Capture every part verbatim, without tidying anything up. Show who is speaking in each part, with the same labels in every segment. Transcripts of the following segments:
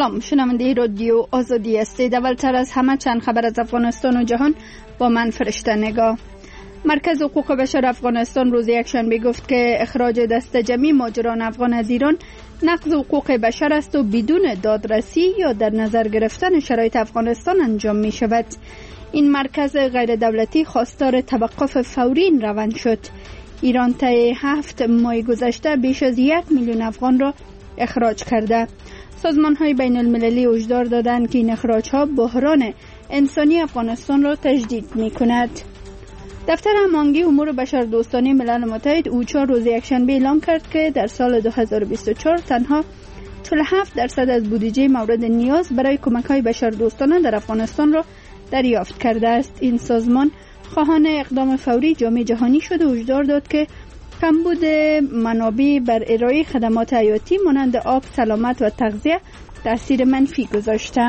Speaker 1: سلام، شنونده رادیو آزادی هستید. اولتر از همه چند خبر از افغانستان و جهان با من فرشته نگاه. مرکز حقوق بشر افغانستان روز یکشنبه گفت که اخراج دست جمعی مهاجران افغان از ایران نقض حقوق بشر است و بدون دادرسی یا در نظر گرفتن شرایط افغانستان انجام می شود. این مرکز غیر دولتی خواستار توقف فوری این روند شد. ایران طی هفت ماه گذشته بیش از یک میلیون افغان را اخراج کرده. سازمان‌های بین المللی هشدار دادند که این اخراج‌ها بحران انسانی افغانستان را تجدید می‌کند. دفتر هماهنگی امور بشردوستانه ملل متحد اوچا روز یکشنبه اعلام کرد که در سال دو هزار و بیست و چهار تنها چهل و هفت درصد از بودجه مورد نیاز برای کمک‌های بشردوستانه در افغانستان را دریافت کرده است. این سازمان خواهان اقدام فوری جامعه جهانی شد و هشدار داد که کمبود منابع بر ارائه خدمات حیاتی مانند آب، سلامت و تغذیه تاثیر منفی گذاشته.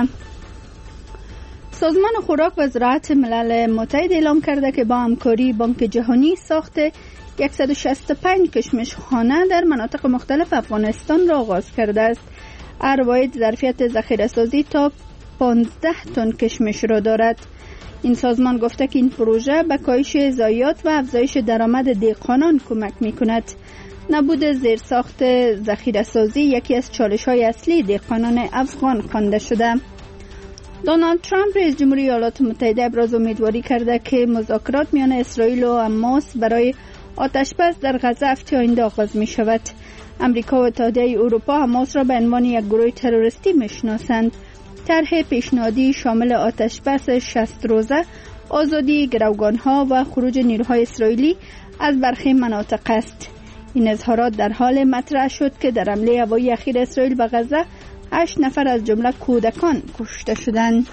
Speaker 1: سازمان خوراک و زراعت ملل متحد اعلام کرده که با همکاری بانک جهانی ساخت صد و شصت و پنج کشمشخانه در مناطق مختلف افغانستان را آغاز کرده است. هر واحد ظرفیت ذخیره‌سازی تا پانزده تن کشمش را دارد. این سازمان گفته که این پروژه به کاهش ضایعات و افزایش درآمد دهقانان کمک می‌کند. نبود زیرساخت ذخیره‌سازی یکی از چالش‌های اصلی دهقانان افغان خوانده شده. دونالد ترامپ رئیس جمهوری ایالات متحده ابراز امیدواری کرده که مذاکرات میان اسرائیل و حماس برای آتش‌بس در غزه هفته آینده آغاز می‌شود. امریکا و اتحادیه اروپا حماس را به عنوان یک گروه تروریستی می‌شناسند. طرح پیشنهادی شامل آتش‌بس شصت روزه، آزادی گروگان‌ها و خروج نیروهای اسرائیلی از برخی مناطق است. این اظهارات در حال مطرح شد که در حمله هوایی اخیر اسرائیل به غزه هشت نفر از جمله کودکان کشته شدند.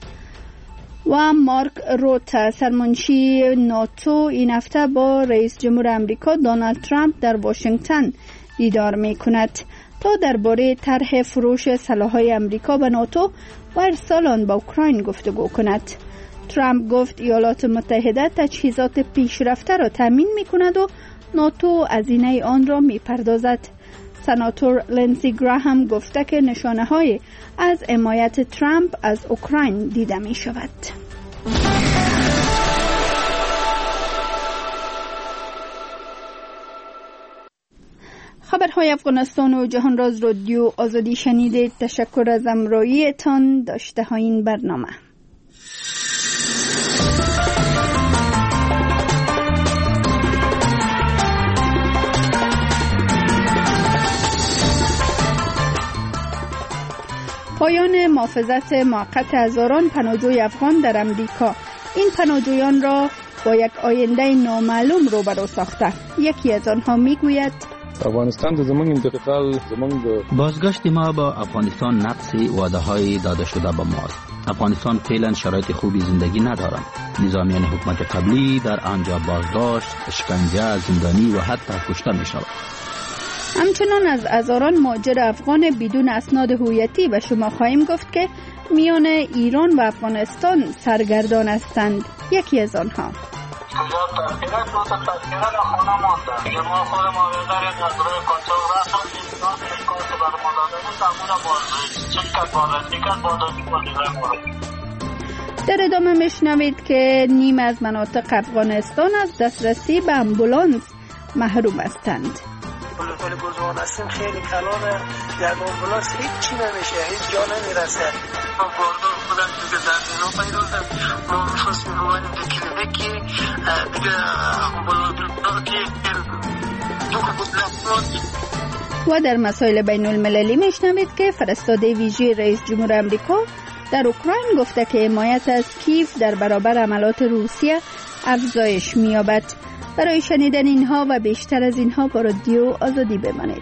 Speaker 1: و مارک روت سرمنشی ناتو این هفته با رئیس جمهور آمریکا دونالد ترامپ در واشنگتن دیدار می‌کند تا درباره طرح فروش سلاح‌های آمریکا به ناتو و ارسال آن به اوکراین گفتگو کند. ترامپ گفت ایالات متحده تجهیزات پیشرفته را تامین می‌کند و ناتو هزینه آن را می‌پردازد. سناتور لینزی گراهام گفته که نشانه‌های از حمایت ترامپ از اوکراین دیده می‌شود. خبرهای افغانستان و جهان را از رادیو آزادی شنیدید. تشکر از همراهیتان. داشته های این برنامه. پایان محافظت موقت هزاران پناهجوی افغان در امریکا. این پناهجویان را با یک آینده نامعلوم روبرو ساخته. یکی از آنها میگوید
Speaker 2: افغانستان د زمونږ انتقال زمونږ
Speaker 3: بازگشت ما با افغانستان نقص وعده‌های داده شده به ماست. افغانستان فعلا شرایط خوبی زندگی ندارند. نظامیان حکومت قبلی در آنجا بازداشت، شکنجه، زندانی و حتی کشته می‌شوند.
Speaker 1: همچنان از هزاران مهاجر افغان بدون اسناد هویتی به شما خواهیم گفت که میان ایران و افغانستان سرگردان هستند. یکی از آنها در ادامه میشنوید که نیم از مناطق افغانستان از دسترسی به امبولانس محروم هستند.
Speaker 4: پل گزوان هستیم خیلی کلانه، در امبولانس هیچ چی نمیشه، هیچ جا نمیرسه. ما باردار خودم دیگه در اینو پیروزم، ما میخواستیم روانیم به کلینیکی دیگه امبولانس رو که دو بود.
Speaker 1: و در مسائل بین المللی میشنوید که فرستاده ویژه رئیس جمهور آمریکا در اوکراین گفته که حمایت از کیف در برابر حملات روسیه افزایش می‌یابد. برای شنیدن اینها و بیشتر از اینها با رادیو آزادی بمانید.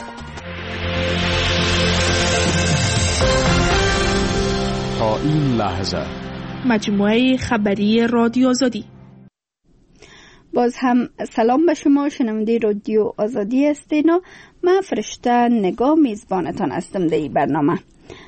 Speaker 5: تا این لحظه
Speaker 6: مجموعه خبری رادیو آزادی.
Speaker 1: باز هم سلام به شما شنونده رادیو آزادی هستین و من فرشته نگاه میزبانتان هستم در این برنامه.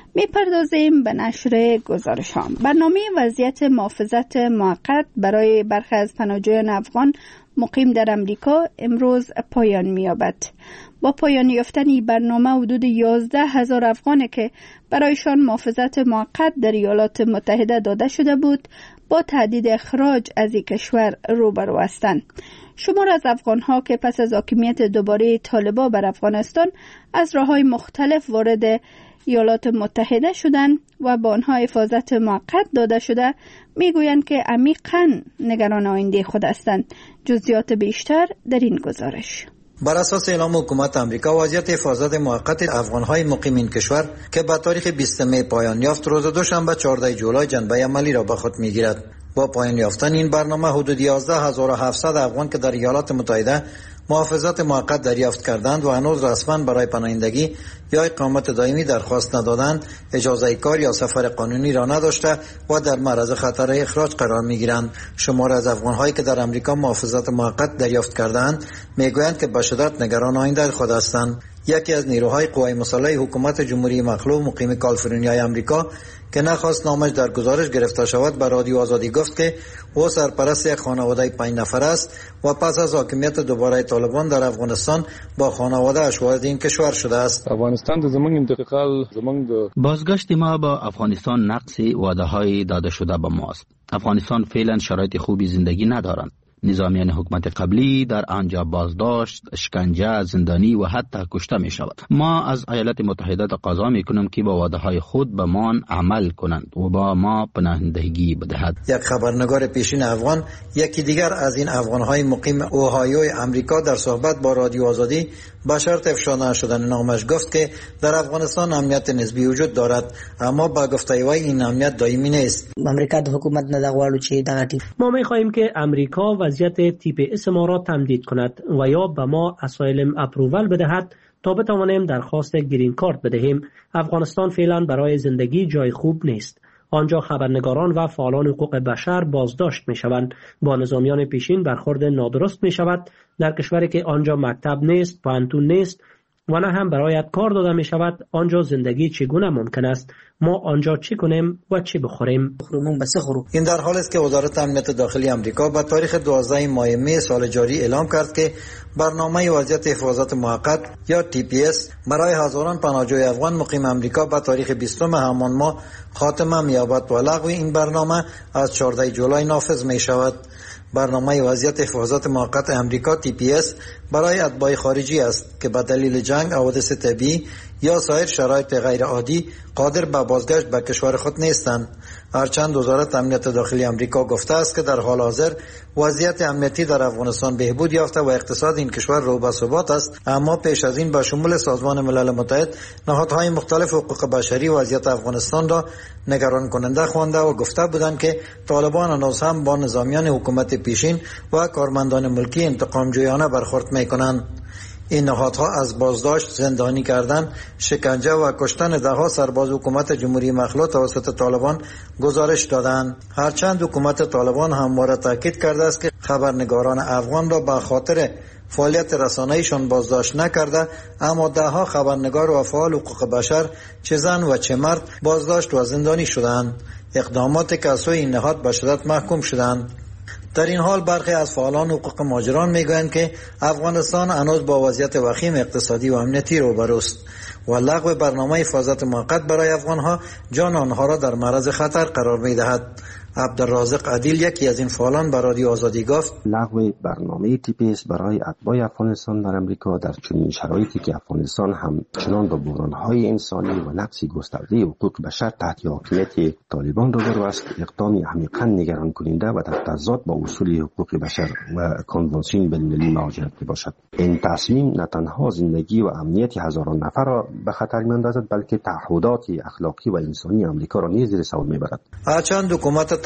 Speaker 1: میپردازیم به نشر گزارش ها. برنامه وضعیت محافظت موقت برای برخی از پناهجویان افغان مقیم در امریکا امروز پایان می‌یابد. با پایان یافتن این برنامه حدود یازده هزار افغانی که برایشان محافظت موقت در ایالات متحده داده شده بود با تهدید اخراج از این کشور روبرو هستند. شمار از افغان‌ها که پس از حاکمیت دوباره طالبان بر افغانستان از راه‌های مختلف وارد ایالات متحده شدند و با آنها حفاظت موقت داده شده میگویند که عمیقاً نگران آینده خود هستند. جزئیات بیشتر در این گزارش.
Speaker 7: بر اساس اعلام حکومت آمریکا، وضعیت حفاظت موقت افغان‌های مقیم این کشور که به تاریخ بیستم می پایان یافت روز دوشنبه چهاردهم جولای جنبه عملی را به خود می‌گیرد. با پایان یافتن این برنامه حدود یازده هزار و هفتصد افغان که در ایالات متحده محافظت موقت دریافت کردند و هنوز رسما برای پناهندگی یا اقامت دائمی درخواست ندادند، اجازه کار یا سفر قانونی را نداشته و در معرض خطر اخراج قرار می‌گیرند. شمار از افغان‌هایی که در امریکا محافظت موقت دریافت کردند میگویند که به شدت نگران آینده خود هستند. یکی از نیروهای قوای مسلح حکومت جمهوری مخلوع مقیم کالیفرنیای امریکا که نخواست نامش در گزارش گرفته شود به رادیو آزادی گفت که او سرپرست یک خانواده پنج نفر است و پس از حاکمیت دوباره طالبان در افغانستان با خانواده اش وارد این کشور شده است.
Speaker 2: افغانستان د زمونږ انتقال زمونږ د
Speaker 3: بازگشت ما با افغانستان نقص وعده‌های داده شده به ماست. افغانستان فعلا شرایط خوبی زندگی ندارند. نظامیان حکومت قبلی در آنجا بازداشت، شکنجه، زندانی و حتی کشته می شود. ما از ایالات متحده تقاضا می کنیم که با وعده های خود به ما عمل کنند و با ما پناهندگی بدهد.
Speaker 7: یک خبرنگار پیشین افغان، یکی دیگر از این افغان های مقیم اوهایوی امریکا در صحبت با رادیو آزادی با شرط افشا نشدن نامش گفت که در افغانستان امنیت نسبی وجود دارد، اما با گفته وی این امنیت دائمی نیست.
Speaker 8: امریکا د حکومت نه دغواړو چې دغه ټیپ
Speaker 9: ما می خواهیم که امریکا وضعیت تیپ اس ما را تمدید کند و یا به ما اسایلم اپروول بدهد تا بتوانیم درخواست گرین کارت بدهیم. افغانستان فعلا برای زندگی جای خوب نیست. آنجا خبرنگاران و فعالان حقوق بشر بازداشت می شوند. با نظامیان پیشین برخورد نادرست می شود. در کشوری که آنجا مکتب نیست، پانتون نیست و نه هم برایت کار داده می شود، آنجا زندگی چگونه ممکن است؟ ما آنجا چی کنیم و چی بخوریم؟
Speaker 7: این در حالی است که وزارت امنیت داخلی امریکا با تاریخ دوازدهم ماه می سال جاری اعلام کرد که برنامه وضعیت حفاظت موقت یا تی پی اس برای هزاران پناهجوی افغان مقیم امریکا با تاریخ بیستم همان ماه خاتمه می‌یابد و لغو این برنامه از چهاردهم جولای نافذ می شود. برنامه وضعیت حفاظت موقت امریکا تی پی اس برای اتباع خارجی است که به دلیل جنگ، حوادث طبیعی یا سایر شرایط غیر عادی قادر به بازگشت به کشور خود نیستند. هرچند وزارت امنیت داخلی امریکا گفته است که در حال حاضر وضعیت امنیتی در افغانستان بهبود یافته و اقتصاد این کشور رو به ثبات است، اما پیش از این به شمول سازمان ملل متحد نهادهای مختلف حقوق بشری وضعیت افغانستان را نگران کننده خوانده و گفته بودند که طالبان هنوز هم با نظامیان حکومت پیشین و کارمندان ملکی انتقام جویانه برخورد می‌کنند. این نهادها از بازداشت، زندانی کردن، شکنجه و کشتن دهها سرباز حکومت جمهوری مخلوع توسط طالبان گزارش دادند. هرچند حکومت طالبان همواره تاکید کرده است که خبرنگاران افغان را به خاطر فعالیت رسانه‌ایشان بازداشت نکرده، اما دهها خبرنگار و فعال حقوق بشر چه زن و چه مرد بازداشت و زندانی شدند. اقدامات که از سوی این نهاد به شدت محکوم شدند. در این حال برخی از فعالان حقوق مهاجران میگویند که افغانستان هنوز با وضعیت وخیم اقتصادی و امنیتی روبروست و لغو برنامه حفاظت موقت برای افغانها جان آنها را در معرض خطر قرار میدهد. عبدالرازق عدیل، یکی از این فعالان، به رادیو آزادی گفت
Speaker 10: لغو برنامه تی پی اس برای اتباع افغانستان در امریکا در چنین شرایطی که افغانستان هم چنان با بحران‌های انسانی و نقض گسترده حقوق بشر تحت حاکمیت طالبان روبرو است، اقدامی عمیقاً نگران کننده و در تضاد با اصول حقوق بشر و کنوانسیون بین‌المللی مهاجرت باشد. این تصمیم نه تنها زندگی و امنیت هزاران نفر را به خطر می‌اندازد، بلکه تعهدات اخلاقی و انسانی امریکا را نیز زیر سوال می‌برد.
Speaker 7: هرچند حکومت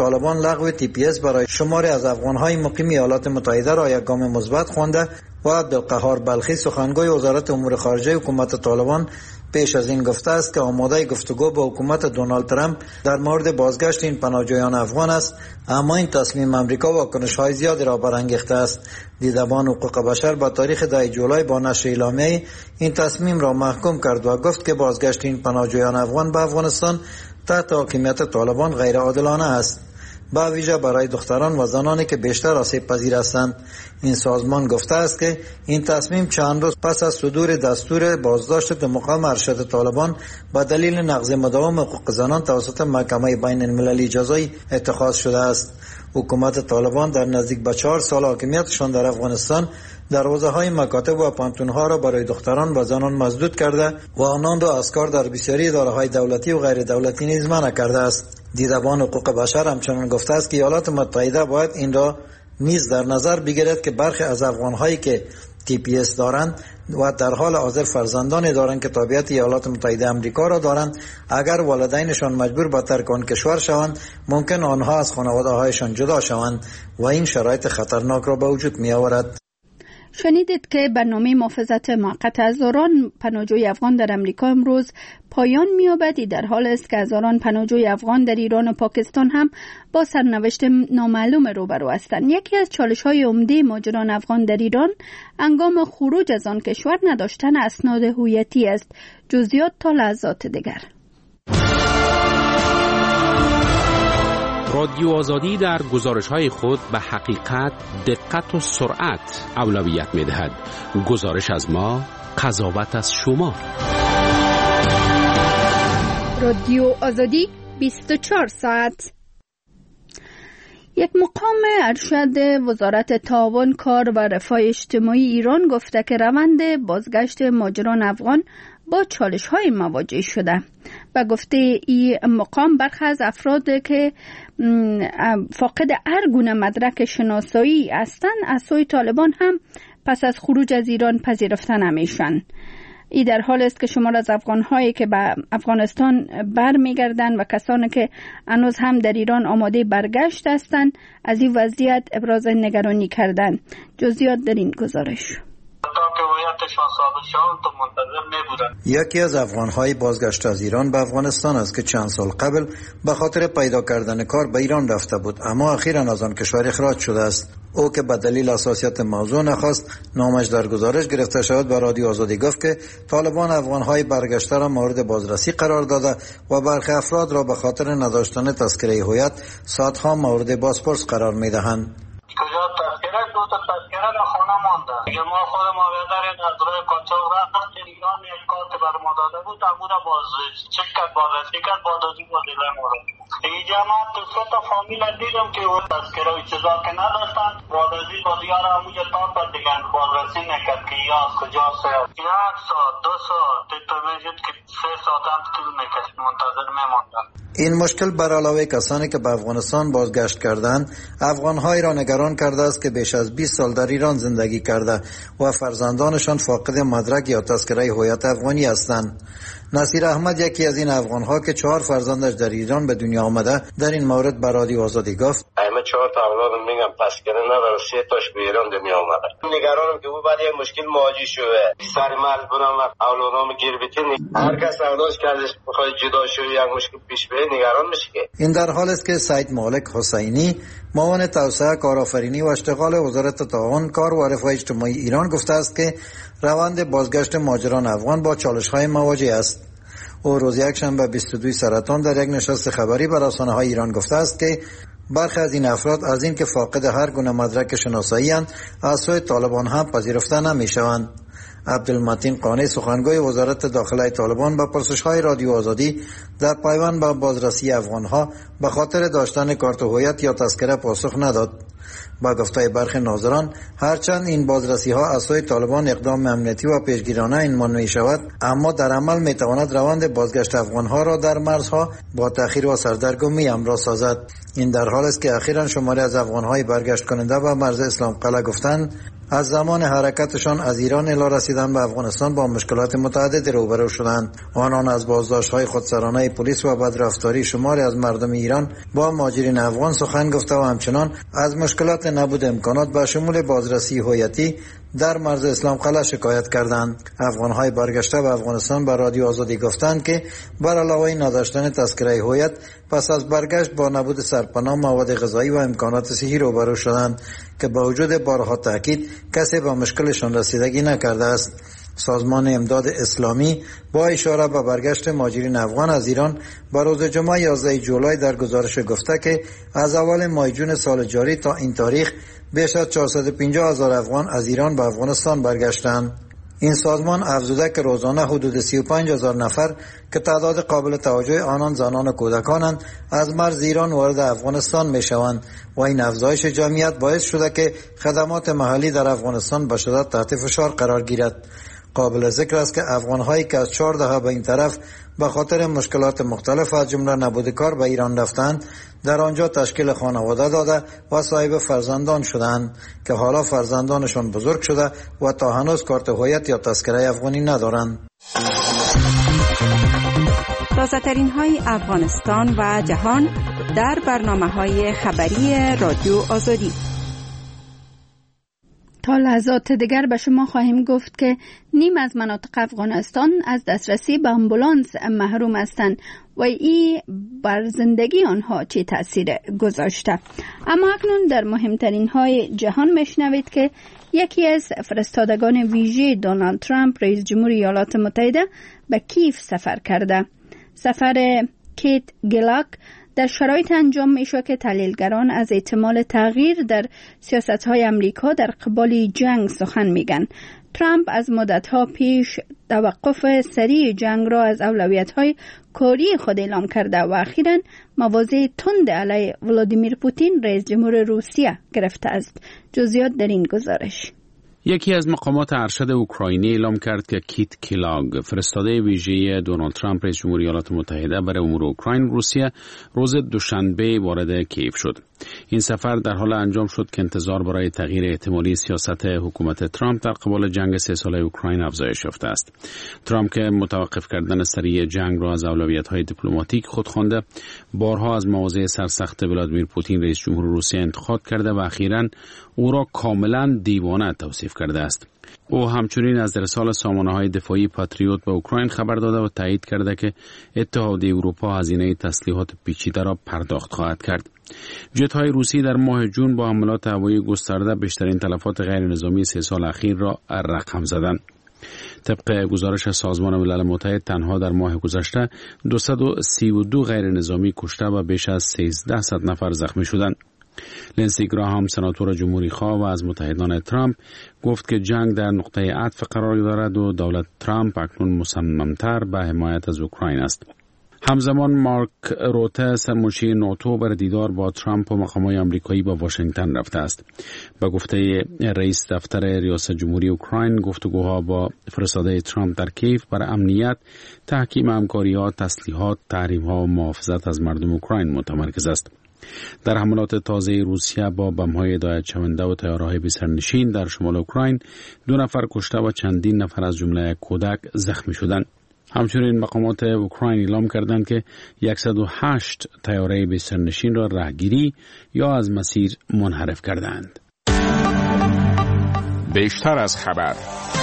Speaker 7: طالبان لغو تی پی اس برای شماری از افغان‌های مقیم ایالات متحده را یک گام مثبت خوانده و عبدالقهار بلخی سخنگوی وزارت امور خارجه حکومت طالبان پیش از این گفته است که آماده گفتگو با حکومت دونالد ترامپ در مورد بازگشت این پناهجویان افغان است، اما این تصمیم امریکا واکنش‌های زیادی را برانگیخته است. دیدبان حقوق بشر با تاریخ ده جولای با نشر اعلامیه این تصمیم را محکوم کرد و گفت که بازگشت این پناهجویان افغان به افغانستان تحت حاکمیت طالبان غیر عادلانه است، با ویژه برای دختران و زنانی که بیشتر آسیب پذیر هستند. این سازمان گفته است که این تصمیم چند روز پس از صدور دستور بازداشت دو مقام ارشد طالبان با دلیل نقض مداوم حقوق زنان توسط محکمه بین المللی جزایی اتخاذ شده است. حکومت طالبان در نزدیک به چهار سال حاکمیتشان در افغانستان دروازه‌های مکاتب و پانتون‌ها را برای دختران و زنان مسدود کرده و آنان را از کار در بسیاری اداره‌های دولتی و غیر دولتی نیز منع کرده است. دیدبان حقوق بشر همچنان گفته است که ایالات متحده باید این را نیز در نظر بگیرد که برخی از افغان‌هایی که تی پی اس دارند و در حال حاضر فرزندانی دارند که تابعیت ایالات متحده آمریکا را دارند، اگر والدینشان مجبور به ترک آن کشور شوند ممکن آنها از خانواده‌هایشان جدا شوند و این شرایط خطرناک را به وجود می آورد.
Speaker 1: شنیدید که برنامه محافظت موقت هزاران پناهجوی افغان در امریکا امروز پایان می‌یابد، در حال است که هزاران پناهجوی افغان در ایران و پاکستان هم با سرنوشت نامعلوم روبرو هستند. یکی از چالش‌های عمده مهاجران افغان در ایران هنگام خروج از آن کشور نداشتن اسناد هویتی است. جزئیات تا لحظات دیگر.
Speaker 11: رادیو آزادی در گزارش‌های خود به حقیقت، دقت و سرعت اولویت می‌دهد. گزارش از ما، قضاوت از شما.
Speaker 1: رادیو آزادی بیست و چهار ساعت. یک مقام ارشد وزارت تعاون، کار و رفاه اجتماعی ایران گفته که روند بازگشت مهاجران افغان با چالش‌های مواجه شده. و گفته این مقام برخی از افراد که فاقد هر گونه مدرک شناسایی هستند از سوی طالبان هم پس از خروج از ایران پذیرفته نمیشن. این در حال است که شمار از افغان‌هایی که به افغانستان برمیگردند و کسانی که هنوز هم در ایران آماده برگشت هستند از این وضعیت ابراز نگرانی کردند. جزئیات در این گزارش.
Speaker 7: یکی از افغان‌های بازگشت از ایران به افغانستان است که چند سال قبل به خاطر پیدا کردن کار به ایران رفته بود، اما اخیراً از آن کشور اخراج شده است. او که به دلیل حساسیت موضوع نخواست نامش در گزارش گرفته شود به رادیو آزادی گفت که طالبان افغان‌های برگشته را مورد بازرسی قرار داده و برخی افراد را به خاطر نداشتن تذکره هویت ساعت‌ها مورد بازپرس قرار می‌دهند.
Speaker 4: کجا تذکره دو تا تذکره در خانه مانده. دیگه ما خود ما بیادرین از روی قاچاق رفت ایران یک کارت بر ما داده بود امو را باز چک کرد بازرسی کرد باز از این وزیله مورد اینجا ما تو سه تا فامیل دیدم که اون تذکره و چیزا که نداشتن باز از این بازیار را همونجا تا پر دیگن بازرسی نکرد که یا کجا سیاد یک ساعت دو ساعت تو میشد که سه ساعت هم طول میکشد منتظر میماندن.
Speaker 7: این مشکل بر علاوه کسانی که به افغانستان بازگشت کردند افغان‌هایی را نگران کرده است که بیش از بیست سال در ایران زندگی کرده و فرزندانشان فاقد مدرک یا تذکره هویت افغانی هستند. نصیر احمد یکی از این افغان‌ها که چهار فرزندش در ایران به دنیا آمده در این مورد به رادیو آزادی گفت
Speaker 12: همه چهار تا اولادم میگم تذکره نداره، سه تاش به ایران دنیا آمده. نگرانم که او بعد یک مشکل مواجه شده سر مجبورم اولادام گیر بتین هر کس اولادش کردش بخواد جدا شو یک مشکل پیش بیاد نگران میشه.
Speaker 7: این در حال است که سید مالک حسینی معاون توسعه کارآفرینی و اشتغال وزارت تعاون، کار و رفاه اجتماعی ایران گفته است که روند بازگشت مهاجران افغان با چالش‌های مواجه است. او روز یکشنبه بیست و دو سرطان در یک نشست خبری بر رسانه‌های ایران گفته است که برخی از این افراد از این که فاقد هر گونه مدرک شناسایی اند از سوی طالبان هم پذیرفته نمی‌شوند. عبدالمتین قانی سخنگوی وزارت داخله طالبان به پرسش‌های رادیو آزادی در پیوند به بازرسی افغان‌ها به خاطر داشتن کارت هویت یا تذکره پاسخ نداد. با گفته برخی ناظران هرچند این بازرسی‌ها از سوی طالبان اقدام امنیتی و پیشگیرانه عنوان می‌شود، اما در عمل می‌تواند روند بازگشت افغان‌ها را در مرزها با تأخیر و سردرگمی همراه سازد. این در حال است که اخیراً شماری از افغان‌های برگشت کننده به مرز اسلام قلعه گفتند از زمان حرکتشان از ایران الی رسیدن به افغانستان با مشکلات متعددی روبرو شدند. آنان از بازداشت‌های خودسرانه پلیس و بدرفتاری شماری از مردم ایران با مهاجرین افغان سخن گفته و همچنان از مشکلات نبود امکانات به شمول بازرسی هویتی در مرز اسلام قلعه شکایت کردند. افغان‌های برگشته به افغانستان به رادیو آزادی گفتند که بر علاوه نداشتن تذکره هویت پس از برگشت با نبود سرپناه، مواد غذایی و امکانات صحی روبرو شدند که با وجود بارها تاکید کسی به مشکلشان رسیدگی نکرده است. سازمان امداد اسلامی با اشاره به برگشت مهاجرین افغان از ایران بر روز جمعه یازده جولای در گزارش گفته که از اول ماه جون سال جاری تا این تاریخ بیش از چهارصد و پنجاه هزار افغان از ایران به افغانستان برگشتند. این سازمان افزوده که روزانه حدود سی و پنج هزار نفر که تعداد قابل توجه آنان زنان و کودکانند از مرز ایران وارد افغانستان می شوند و این افزایش جمعیت باعث شده که خدمات محلی در افغانستان به شدت تحت فشار قرار گیرد. قابل ذکر است که افغان‌هایی که از چهار دهه به این طرف به خاطر مشکلات مختلف از جمله نبود کار به ایران رفتند، در آنجا تشکیل خانواده داده و صاحب فرزندان شدند که حالا فرزندانشان بزرگ شده و تا هنوز کارت هویت یا تذکره افغانی ندارند.
Speaker 13: تازه‌ترین های افغانستان و جهان در برنامه‌های خبری رادیو آزادی.
Speaker 1: تا لحظات دیگر به شما خواهیم گفت که نیم از مناطق افغانستان از دسترسی به آمبولانس محروم هستند و این بر زندگی آنها چه تاثیر گذاشته. اما اکنون در مهمترین های جهان میشنوید که یکی از فرستادگان ویژه دونالد ترامپ رئیس جمهور ایالات متحده به کیف سفر کرده. سفر کیت گلاک در شرایط انجام می شود که تحلیلگران از احتمال تغییر در سیاست‌های امریکا در قبال جنگ سخن میگن. ترامپ از مدت‌ها پیش توقف سریع جنگ را از اولویت‌های کاری خود اعلام کرده و اخیراً مواضع تند علیه ولادیمیر پوتین رئیس جمهور روسیه گرفته است. جزئیات در این گزارش.
Speaker 11: یکی از مقامات ارشد اوکراینی اعلام کرد که کیت کلاگ فرستاده ویژه دونالد ترامپ رئیس جمهور ایالات متحده برای امور اوکراین روسیه روز دوشنبه وارد کیف شد. این سفر در حال انجام شد که انتظار برای تغییر احتمالی سیاست حکومت ترامپ در قبال جنگ سه ساله اوکراین افزایش یافته است. ترامپ که متوقف کردن سریع جنگ را از اولویت‌های دیپلماتیک خود خوانده، بارها از مواضع سرسخت ولادیمیر پوتین رئیس جمهور روسیه انتقاد کرده و اخیراً او را کاملا دیوانه توصیف کرده است. او همچنین از ارسال سامانه‌های دفاعی پاتریوت به اوکراین خبر داده و تایید کرده که اتحادیه اروپا هزینه تسلیحات پیچیده را پرداخت خواهد کرد. جت‌های روسی در ماه جون با حملات هوایی گسترده بیشترین تلفات غیر نظامی سه سال اخیر را رقم زدند. طبق گزارش سازمان ملل متحد تنها در ماه گذشته دویست و سی و دو غیر نظامی کشته و بیش از سیزده نفر زخمی شدند. لنسی گراهام سناتور جمهوری خواه و از متحدان ترامپ گفت که جنگ در نقطه عطف قرار دارد و دولت ترامپ اکنون مصممتر به حمایت از اوکراین است. همزمان مارک روته سرمنشی ناتو بر دیدار با ترامپ و مقامات آمریکایی با واشنگتن رفته است. به گفته رئیس دفتر ریاست جمهوری اوکراین، گفتگوها با فرستاده ترامپ در کیف بر امنیت، تحکیم همکاری‌ها، تسلیحات، تحریم‌ها و محافظت از مردم اوکراین متمرکز است. در حملات تازه روسیه با بم‌های هدایت شونده و طیاره‌های بی‌سرنشین در شمال اوکراین دو نفر کشته و چندین نفر از جمله کودک زخمی شدند. همچنین مقامات اوکراین اعلام کردند که صد و هشت طیاره بی‌سرنشین را راهگیری یا از مسیر منحرف کردند.
Speaker 5: بیشتر از خبر.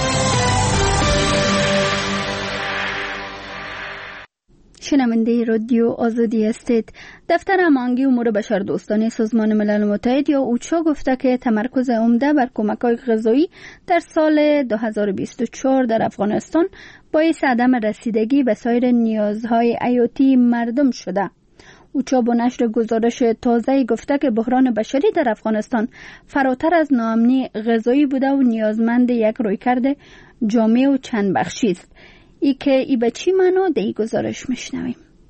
Speaker 1: شنونده رادیو آزادی هستید. دفتر هماهنگی امور بشردوستانه سازمان ملل متحد یا اوچا گفته که تمرکز عمده بر کمک‌های غذایی در سال دو هزار و بیست و چهار در افغانستان باعث عدم رسیدگی به سایر نیازهای حیاتی مردم شده. اوچا با نشر گزارش تازه گفته که بحران بشری در افغانستان فراتر از ناامنی غذایی بوده و نیازمند یک رویکرد جامع و چند بخشی است. ای که ای به چی معنا در این گزارش میشنویم.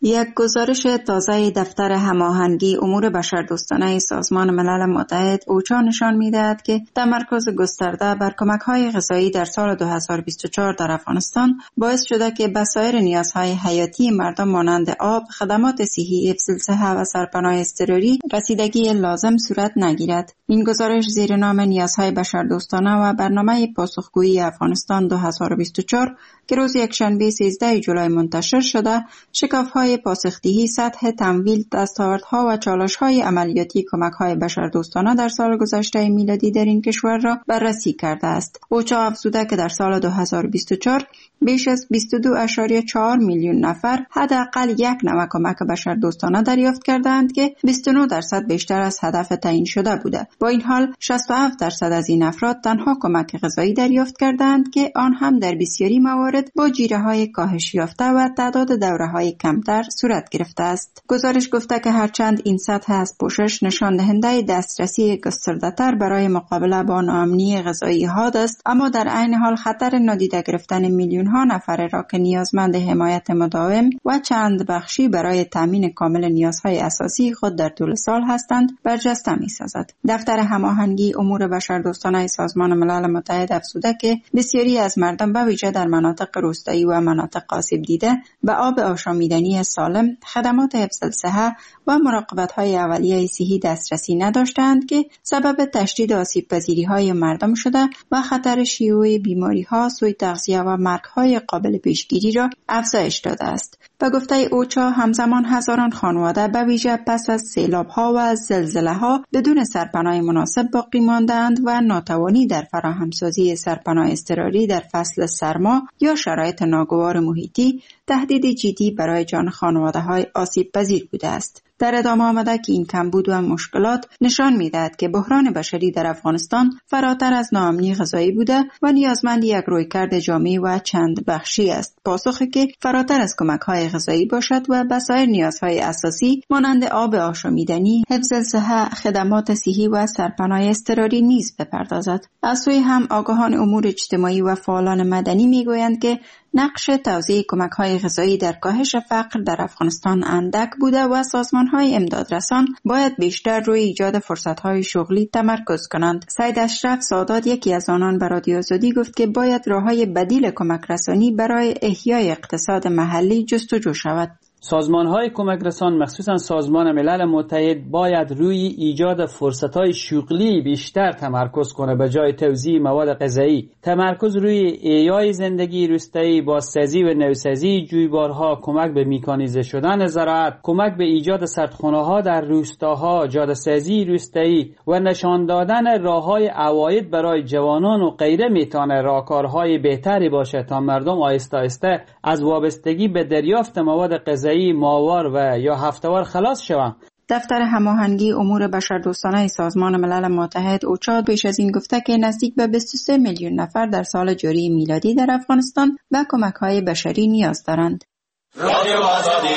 Speaker 13: یک گزارش تازه دفتر هماهنگی امور بشردوستانه سازمان ملل متحد اوچا نشان می‌دهد که تمرکز گسترده بر کمک‌های غذایی در سال دو هزار و بیست و چهار در افغانستان باعث شده که بسایر نیازهای حیاتی مردم مانند آب، خدمات صحی، حفظ الصحه و سرپناه اضطراری رسیدگی لازم صورت نگیرد. این گزارش زیر نام نیازهای بشردوستانه و برنامه پاسخگویی افغانستان دو هزار و بیست و چهار که روز یکشنبه سیزده جولای منتشر شده، شکاف‌های پاسخدهی، سطح تمویل، دستاوردها و چالش‌های عملیاتی کمک‌های بشردوستانه در سال گذشته میلادی در این کشور را بررسی کرده است. اوچا افزوده که در سال دو هزار و بیست و چهار بیش از بیست و دو ممیز چهار میلیون نفر حداقل یک نوع کمک بشردوستانه دریافت کردند که بیست و نه درصد بیشتر از هدف تعیین شده بوده. با این حال شصت و هفت درصد از این افراد تنها کمک غذایی دریافت کردند که آن هم در بسیاری موارد با جیره‌های کاهش یافته و تعداد دوره‌های کمتر صورت گرفته است. گزارش گفته که هرچند این سطح از پوشش نشان دهنده دسترسی گسترده‌تر برای مقابله با ناامنی غذایی ها است، اما در عین حال خطر نادیده گرفتن میلیون ها نفر را که نیازمند حمایت مداوم و چند بخشی برای تامین کامل نیازهای اساسی خود در طول سال هستند برجسته می‌سازد. دفتر هماهنگی امور بشردوستانه سازمان ملل متحد افزوده که بسیاری از مردم به ویژه در مناطق روستایی و مناطق آسیب دیده به آب آشامیدنی سالم، خدمات حفظ الصحه و مراقبت‌های اولیه صحی دسترسی نداشتند که سبب تشدید آسیب‌پذیری‌های مردم شده و خطر شیوع بیماری‌ها، سوء تغذیه و مرگ‌های قابل پیشگیری را افزایش داده است. به گفته اوچا همزمان هزاران خانواده به ویژه پس از سیلاب‌ها و زلزله‌ها بدون سرپناه مناسب باقی ماندند و ناتوانی در فراهمسازی سرپناه اضطراری در فصل سرما یا شرایط ناگوار محیطی تهدید جدی برای جان خانواده‌های آسیب پذیر بوده است. در ادامه آمده که این کمبود و مشکلات نشان می‌دهد که بحران بشری در افغانستان فراتر از ناامنی غذایی بوده و نیازمند یک رویکرد جامع و چند بخشی است، پاسخی که فراتر از کمک‌های غذایی باشد و بسایر نیازهای اساسی مانند آب آشامیدنی، حفظ الصحه، خدمات صحی و سرپناه اضطراری نیز بپردازد. از سوی هم آگاهان امور اجتماعی و فعالان مدنی می‌گویند که نقش توزیع کمک‌های غذایی در کاهش فقر در افغانستان اندک بوده و سازمان‌های امدادرسان باید بیشتر روی ایجاد فرصت‌های شغلی تمرکز کنند. سید اشرف سادات یکی از آنان به رادیو آزادی گفت که باید راه‌های بدیل کمک رسانی برای احیای اقتصاد محلی جستجو شود.
Speaker 14: سازمان‌های کمک رسان مخصوصاً سازمان ملل متحد باید روی ایجاد فرصت‌های شغلی بیشتر تمرکز کنه به جای توزیع مواد غذایی. تمرکز روی احیای زندگی روستایی، بازسازی و نوسازی جویبارها، کمک به مکانیزه شدن زراعت، کمک به ایجاد سردخانه‌ها در روستاها، جاده‌سازی روستایی و نشان دادن راه‌های عواید برای جوانان و غیره میتونه راهکارهای بهتری باشه تا مردم آهسته آهسته از وابستگی به دریافت مواد غذایی ماهوار و یا هفته‌وار خلاص شوند.
Speaker 13: دفتر هماهنگی امور بشردوستانه سازمان ملل متحد اوچا پیش از این گفته که نزدیک به بیست و سه میلیون نفر در سال جاری میلادی در افغانستان به کمک‌های بشری نیاز دارند. رادیو آزادی.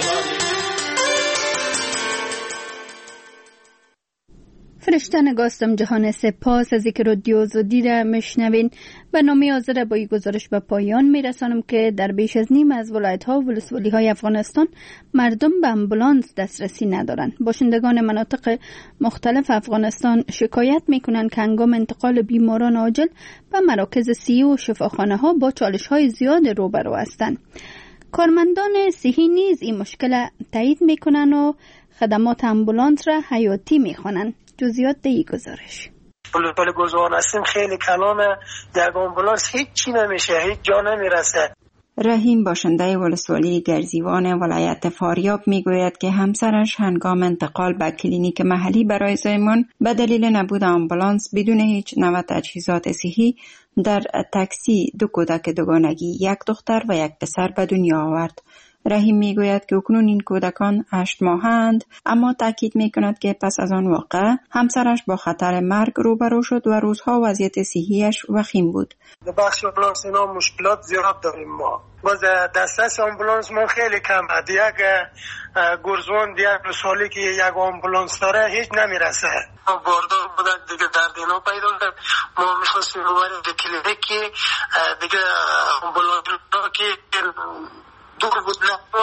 Speaker 1: فرشته نگاستم جهان سپاس از اینکه رادیو آزادی را میشنوین. برنامه حاضر با این گزارش به پایان میرسانم که در بیش از نیم از ولایت‌ها و ولسوالی‌های افغانستان مردم به آمبولانس دسترسی ندارند. باشندگان مناطق مختلف افغانستان شکایت میکنند که هنگام انتقال بیماران عاجل به مراکز صحی و شفاخانه‌ها با چالش‌های زیاد روبرو هستند. کارمندان صحی نیز این مشکل تایید میکنند و خدمات آمبولانس را حیاتی میخوانند. جزئیات دی گزارش.
Speaker 4: ولسوالی گزوان هستیم خیلی کلانه، یک آمبولانس هیچ چی نمیشه، هیچ جا نمیرسه.
Speaker 13: رحیم باشنده ولسوالی گرزیوان ولایت فاریاب میگوید که همسرش هنگام انتقال به کلینیک محلی برای زایمان به دلیل نبود آمبولانس بدون هیچ نوع تجهیزات صحی در تاکسی دو کودک دوگانگی، یک دختر و یک پسر به دنیا آورد. رحیم میگوید که اکنون این کودکان هشت ماهند، اما تاکید میکند که پس از آن واقعه همسرش با خطر مرگ روبرو شد و روزها وضعیت صحیش وخیم بود.
Speaker 4: در بخش آمبولانس اینا مشکلات زیاد داریم ما. باز دسترس آمبولانس ما خیلی کم است. یک گرزوان یک ولسوالی که یک آمبولانس داره هیچ نمیرسه. باردار بودن دیگه درد اینا پیدا کرد. ما میخواستیم ببریم به کلینیک دیگه آمبولانس که دور بود نبود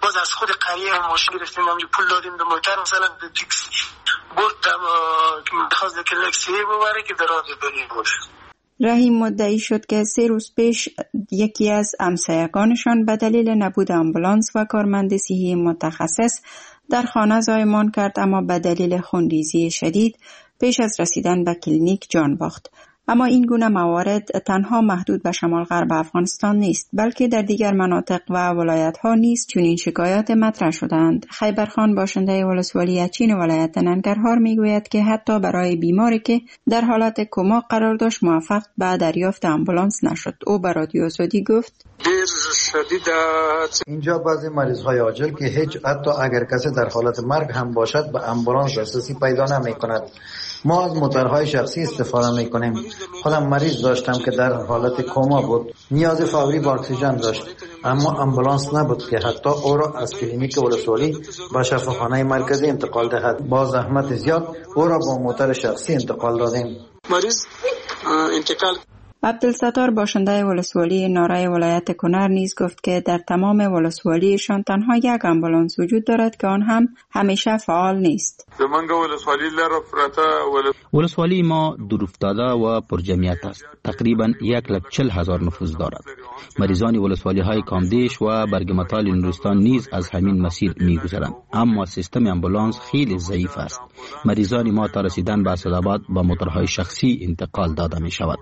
Speaker 4: باز از خود قریه هم ماشین گرفتیم، همونجا پول دادیم به موتر، مثلا به تاکسی برد که میخواست که لکسی ببره که در راه دنیا باشه.
Speaker 13: رحیم مدعی شد که سه روز پیش یکی از همسایگانشان به دلیل نبود آمبولانس و کارمند صحی متخصص در خانه زایمان کرد، اما به دلیل خونریزی شدید پیش از رسیدن به کلینیک جان باخت. اما این گونه موارد تنها محدود به شمال غرب افغانستان نیست، بلکه در دیگر مناطق و ولایت‌ها نیز چنین شکایات مطرح شدند. خیبرخان باشنده ولسوالی اچین ولایت ننگرهار میگوید که حتی برای بیماری که در حالت کما قرار داشت موفق به دریافت آمبولانس نشد. او به رادیو آزادی گفت:
Speaker 7: اینجا بعضی مریض‌های عاجل که هیچ حتی اگر کسی در حالت مرگ هم باشد به آمبولانس دسترسی پیدا نمی‌کند. ما از موترهای شخصی استفاده میکنیم. خودم مریض داشتم که در حالت کما بود، نیاز فوری به اکسیژن داشت، اما آمبولانس نبود که حتی او را از کلینیک ولسوالی به شفاخانه مرکزی انتقال دهد. با زحمت زیاد او را با موتر شخصی انتقال دادیم.
Speaker 4: مریض انتقال
Speaker 13: عبدالستار باشنده ولسوالی نارای ولایت کنر نیز گفت که در تمام ولسوالیشان تنها یک آمبولانس وجود دارد که آن هم همیشه فعال نیست.
Speaker 3: ولسوالی ما دورافتاده و پرجمعیت است. تقریبا یک لک چل هزار نفوذ دارد. مریضان ولسوالی های کامدیش و برگمتال نورستان نیز از همین مسیر می گذرند، اما سیستم آمبولانس خیلی ضعیف است. مریضان ما تا رسیدن به اسدآباد با موترهای شخصی انتقال داده می شود.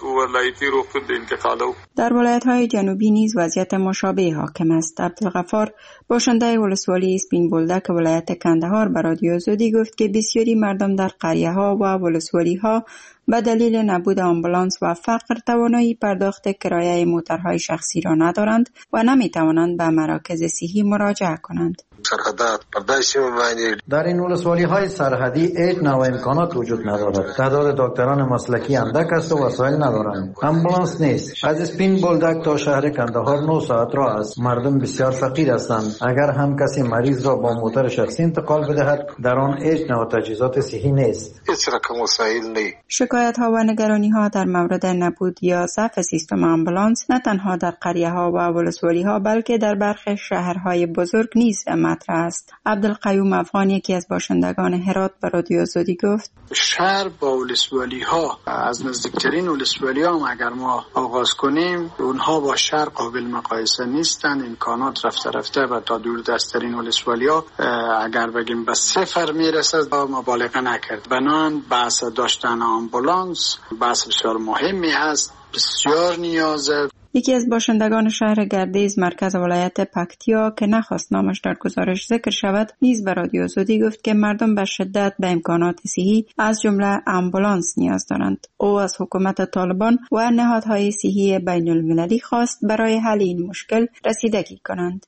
Speaker 13: در ولایت‌های جنوبی نیز وضعیت مشابه حاکم است. عبدالغفار باشنده ولسوالی اسپین بولدک ولایت کندهار به رادیو آزادی گفت که بسیاری مردم در قریه‌ها و ولسوالی‌ها به دلیل نبود آمبولانس و فقر توانایی پرداخت کرایه موترهای شخصی را ندارند و نمی‌توانند به مراکز صحی مراجعه کنند.
Speaker 7: در این ولسوالی های سرحدی هیچ نوع امکانات وجود ندارد. تعداد دکتران مسلکی اندک است و وسایل ندارند. آمبولانس نیست. از اسپین بولدک تا شهر کندهار نه ساعت راه است. مردم بسیار فقیر هستند. اگر هم کسی مریض را با موتر شخصی انتقال بدهد، در آن هیچ نوع تجهیزات صحی نیست.
Speaker 12: هیچ رقم وسایل نیست.
Speaker 13: شکایت ها و نگرانی ها در مورد نبود یا ضعف سیستم آمبولانس نه تنها در قریه ها و ولسوالی ها بلکه در برخی شهرهای بزرگ نیز مطرح است. عبدالقیوم افغان یکی از باشندگان هرات به رادیو آزادی گفت:
Speaker 15: شهر با ولسوالی ها از نزدیکترین ولسوالی ها اگر ما آغاز کنیم، اونها با شهر قابل مقایسه نیستند. امکانات رفته رفته و تا دور دستترین ولسوالی ها اگر بگیم به صفر میرسه مبالغه نکرد. بنان بحث داشتن آمبولانس بحث بسیار مهمی هست، بسیار نیازه.
Speaker 13: یکی از باشندگان شهر گردیز مرکز ولایت پکتیا که نخواست نامش در گزارش ذکر شود نیز به رادیو آزادی گفت که مردم به شدت به امکانات صحی از جمله آمبولانس نیاز دارند. او از حکومت طالبان و نهادهای صحی بین المللی خواست برای حل این مشکل رسیدگی کنند.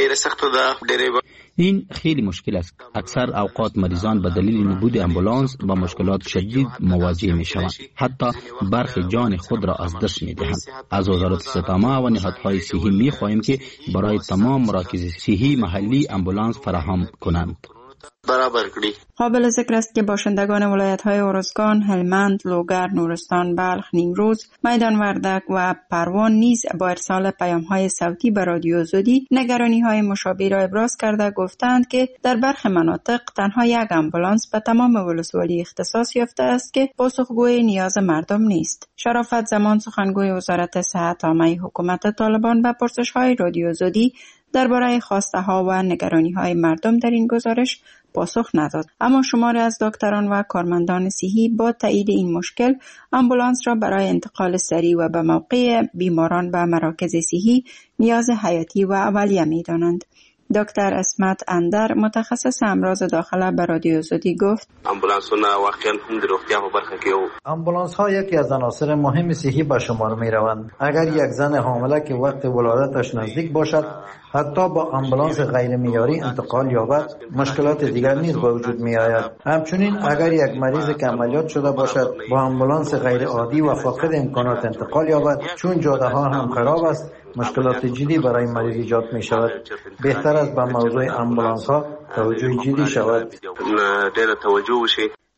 Speaker 3: این خیلی مشکل است. اکثر اوقات مریضان به دلیل نبود آمبولانس با مشکلات شدید مواجه می شوند. حتی برخی جان خود را از دست می دهند. از وزارت سپما و نهادهای صحی می خواهیم که برای تمام مراکز صحی محلی آمبولانس فراهم کنند.
Speaker 12: برابر کړي.
Speaker 13: قابل ذکر است که باشندگان ولایت‌های ارزگان، هلمند، لوگر، نورستان، بلخ، نیمروز، میدان وردک و پروان نیز با ارسال پیام‌های صوتی به رادیو آزادی نگرانی‌های مشابه را ابراز کرده گفتند که در برخی مناطق تنها یک آمبولانس به تمام ولسوالی اختصاص یافته است که پاسخگوی نیاز مردم نیست. شرافت زمان سخنگوی وزارت صحت عامه حکومت طالبان به پرسش‌های رادیو آزادی درباره خواسته‌ها و نگرانی‌های مردم در این گزارش پاسخ نداد. اما شماری از دکتران و کارمندان صحی با تایید این مشکل آمبولانس را برای انتقال سریع و به موقع بیماران به مراکز صحی نیاز حیاتی و اولیه می‌دانند. دکتر اسمت اندر متخصص امراض داخله به رادیو آزادی گفت:
Speaker 12: امبولانس‌ها واقعاً هم در روغتیا په برخه کې وو.
Speaker 7: امبولانس‌ها یکی از عناصر مهم صحی به شمار می‌روند. اگر یک زن حامله که وقت ولادتش نزدیک باشد حتی با آمبولانس غیر معیاری انتقال یابد، مشکلات دیگر نیز به وجود می آید. همچنین اگر یک مریض که عملیات شده باشد با آمبولانس غیر عادی و فاقد امکانات انتقال یابد، چون جاده ها هم خراب است، مشکلات جدی برای مریض ایجاد می شود. بهتر است به موضوع آمبولانس ها توجه جدی شود.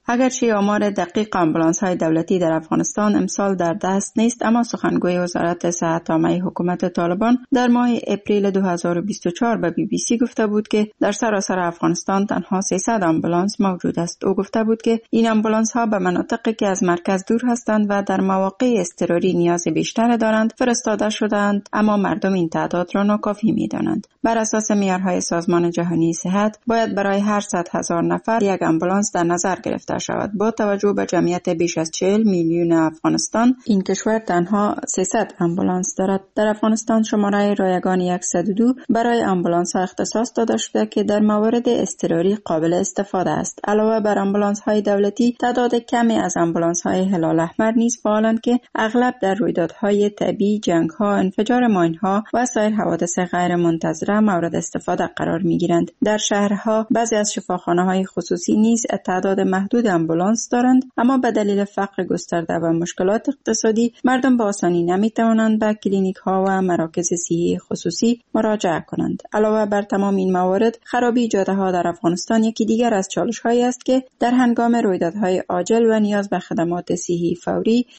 Speaker 13: اگرچه آمار دقیق آمبولانس های دولتی در افغانستان امسال در دست نیست، اما سخنگوی وزارت صحت عامه حکومت طالبان در ماه اپریل دو هزار و بیست و چهار به بی بی سی گفته بود که در سراسر افغانستان تنها سیصد آمبولانس موجود است. او گفته بود که این آمبولانس ها به مناطقی که از مرکز دور هستند و در مواقع اضطراری نیاز بیشتر دارند فرستاده شدند، اما مردم این تعداد را ناکافی می‌دانند. بر اساس معیارهای سازمان جهانی صحت باید برای هر صد هزار نفر یک آمبولانس در نظر گرفته شود. با توجه به جمعیت بیش از چهل میلیون افغانستان، این کشور تنها سیصد آمبولانس دارد. در افغانستان شماره رایگان صد و دو برای آمبولانس ها اختصاص داده شده که در موارد اضطراری قابل استفاده است. علاوه بر آمبولانس های دولتی، تعداد کمی از آمبولانس های هلال احمر نیز فعالند که اغلب در رویدادهای طبیعی، جنگ ها، انفجار ماین ها و سایر حوادث غیر منتظره مورد استفاده قرار می گیرند. در شهرها بعضی از شفاخانه های خصوصی نیز تعداد محدود آمبولانس دارند، اما به دلیل فقر گسترده و مشکلات اقتصادی مردم با آسانی نمی توانند به کلینیک ها و مراکز صحی خصوصی مراجعه کنند. علاوه بر تمام این موارد، خرابی جاده ها در افغانستان یکی دیگر از چالش هایی است که در هنگام رویدادهای عاجل و نیاز به خدمات صحی فوری